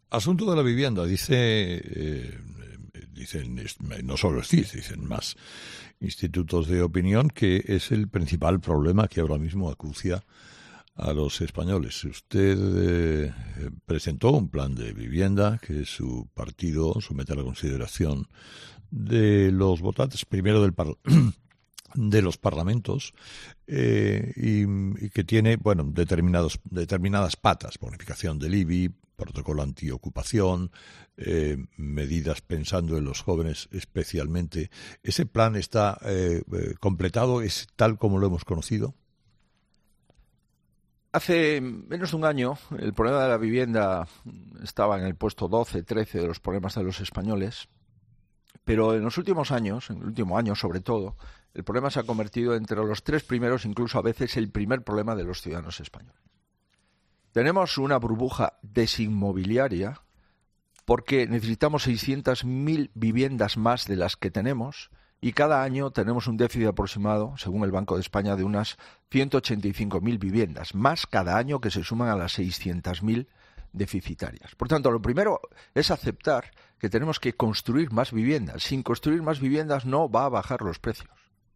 Asunto de la vivienda, dicen, no solo el CIS, dicen más institutos de opinión, que es el principal problema que ahora mismo acucia a los españoles. Usted presentó un plan de vivienda que su partido somete a la consideración de los votantes, primero de los parlamentos, y que tiene, bueno, determinadas patas: bonificación del IBI, protocolo antiocupación, medidas pensando en los jóvenes especialmente. ¿Ese plan está completado? ¿Es tal como lo hemos conocido? Hace menos de un año el problema de la vivienda estaba en el puesto 12, 13 de los problemas de los españoles, pero en los últimos años, en el último año sobre todo, el problema se ha convertido entre los 3 primeros, incluso a veces el primer problema de los ciudadanos españoles. Tenemos una burbuja desinmobiliaria porque necesitamos 600.000 viviendas más de las que tenemos, y cada año tenemos un déficit aproximado, según el Banco de España, de unas 185.000 viviendas, más cada año que se suman a las 600.000 deficitarias. Por tanto, lo primero es aceptar que tenemos que construir más viviendas. Sin construir más viviendas no va a bajar los precios.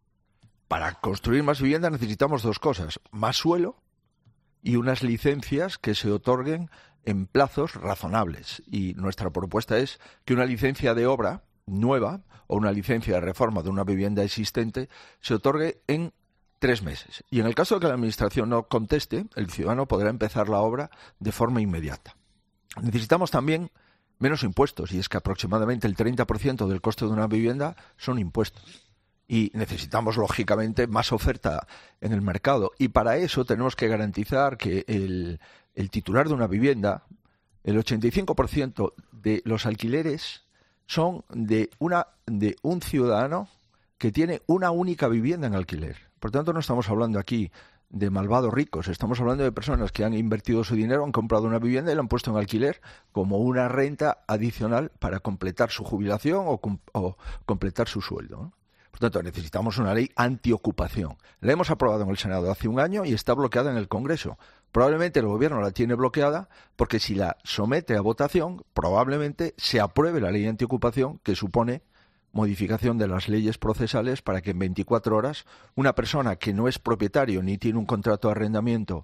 Para construir más viviendas necesitamos 2 cosas: más suelo y unas licencias que se otorguen en plazos razonables. Y nuestra propuesta es que una licencia de obra nueva o una licencia de reforma de una vivienda existente se otorgue en 3 meses. Y en el caso de que la Administración no conteste, el ciudadano podrá empezar la obra de forma inmediata. Necesitamos también menos impuestos, y es que aproximadamente el 30% del coste de una vivienda son impuestos. Y necesitamos, lógicamente, más oferta en el mercado. Y para eso tenemos que garantizar que el titular de una vivienda, el 85% de los alquileres son de un ciudadano que tiene una única vivienda en alquiler. Por tanto, no estamos hablando aquí de malvados ricos, estamos hablando de personas que han invertido su dinero, han comprado una vivienda y la han puesto en alquiler como una renta adicional para completar su jubilación o completar su sueldo, ¿no? Por tanto, necesitamos una ley antiocupación. La hemos aprobado en el Senado hace un año y está bloqueada en el Congreso. Probablemente el Gobierno la tiene bloqueada porque si la somete a votación, probablemente se apruebe la ley antiocupación, que supone modificación de las leyes procesales para que en 24 horas una persona que no es propietario ni tiene un contrato de arrendamiento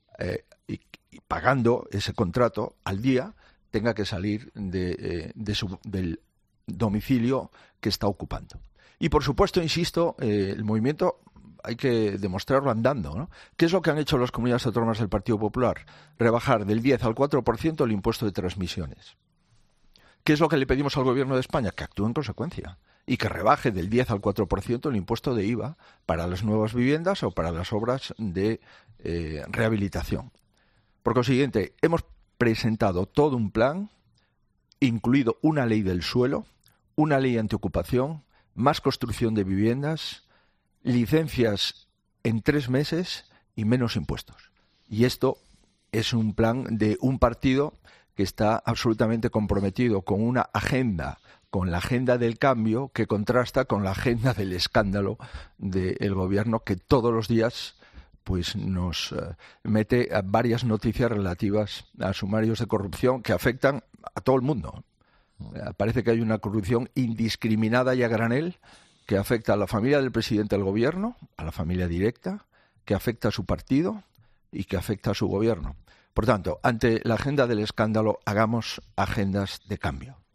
y pagando ese contrato al día, tenga que salir del domicilio que está ocupando. Y por supuesto, insisto, el movimiento hay que demostrarlo andando, ¿no? ¿Qué es lo que han hecho las comunidades autónomas del Partido Popular? Rebajar del 10 al 4% el impuesto de transmisiones. ¿Qué es lo que le pedimos al Gobierno de España? Que actúe en consecuencia y que rebaje del 10 al 4% el impuesto de IVA para las nuevas viviendas o para las obras de rehabilitación. Por consiguiente, hemos presentado todo un plan, incluido una ley del suelo, una ley antiocupación, más construcción de viviendas, licencias en 3 meses y menos impuestos. Y esto es un plan de un partido que está absolutamente comprometido con una agenda, con la agenda del cambio, que contrasta con la agenda del escándalo del Gobierno, que todos los días pues nos mete a varias noticias relativas a sumarios de corrupción que afectan a todo el mundo. Parece que hay una corrupción indiscriminada y a granel que afecta a la familia del presidente del Gobierno, a la familia directa, que afecta a su partido y que afecta a su gobierno. Por tanto, ante la agenda del escándalo, hagamos agendas de cambio.